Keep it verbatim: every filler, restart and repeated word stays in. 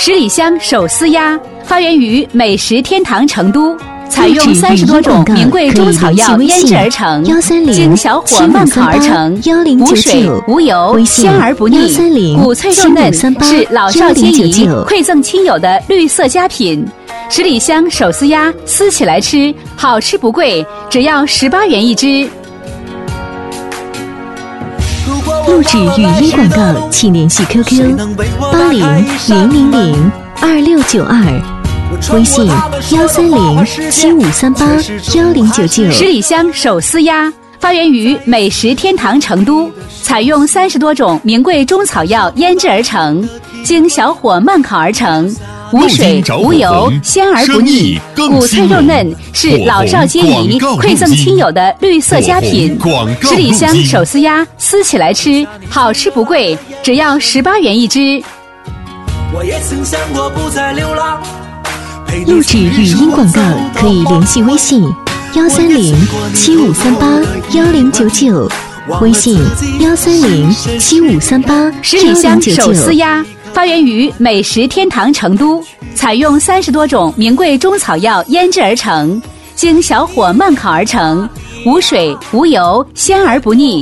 十里香手撕鸭发源于美食天堂成都，采用三十多种名贵中草药腌制而成，经小火慢烤而成，无水无油，鲜而不腻，骨脆肉嫩，是老少皆宜，馈赠亲友的绿色佳品。十里香手撕鸭，撕起来吃，好吃不贵，只要十八元一只。 录制语音广告，请联系 Q Q 八零零零零二六九二，微信幺三零七五三八幺零九九。 十里香手撕鸭发源于美食天堂成都，采用三十多种名贵中草药腌制而成，经小火慢烤而成。无水无油，鲜而不腻，骨脆肉嫩，是老少皆宜，馈赠亲友的绿色佳品。十里香手撕鸭，撕起来吃，好吃不贵，只要十八元一只。 我也曾想过不再流浪。 录制语音广告可以联系微信幺三零七五三八幺零九九，微信幺三零七五三八十里香手撕鸭。发源于美食天堂成都，采用三十多种名贵中草药腌制而成，经小火慢烤而成，无水无油，鲜而不腻。